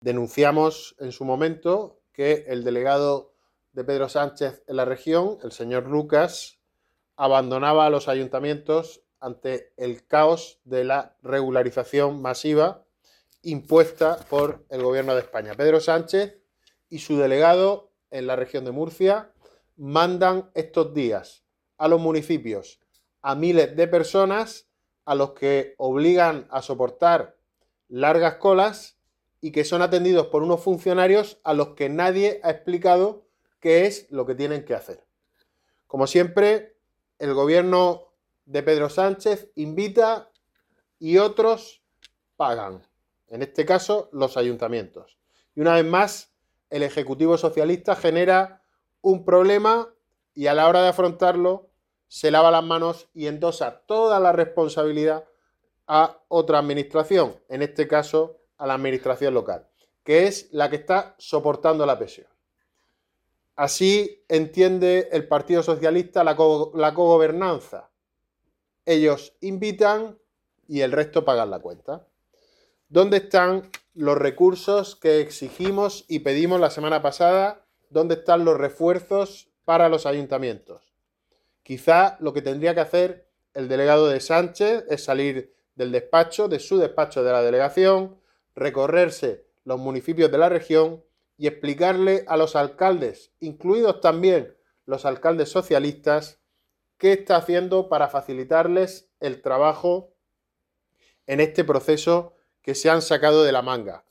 Denunciamos en su momento que el delegado de Pedro Sánchez en la región, el señor Lucas, abandonaba a los ayuntamientos ante el caos de la regularización masiva impuesta por el gobierno de España. Pedro Sánchez y su delegado en la región de Murcia mandan estos días a los municipios a miles de personas a los que obligan a soportar largas colas y que son atendidos por unos funcionarios a los que nadie ha explicado qué es lo que tienen que hacer. Como siempre, el gobierno de Pedro Sánchez invita y otros pagan. En este caso, los ayuntamientos. Y una vez más, el Ejecutivo socialista genera un problema y a la hora de afrontarlo se lava las manos y endosa toda la responsabilidad a otra administración, en este caso a la administración local, que es la que está soportando la presión. Así entiende el Partido Socialista la cogobernanza. Ellos invitan y el resto pagan la cuenta. ¿Dónde están los recursos que exigimos y pedimos la semana pasada? ¿Dónde están los refuerzos para los ayuntamientos? Quizá lo que tendría que hacer el delegado de Sánchez es salir del despacho, de su despacho de la delegación, recorrerse los municipios de la región y explicarle a los alcaldes, incluidos también los alcaldes socialistas, qué está haciendo para facilitarles el trabajo en este proceso que se han sacado de la manga.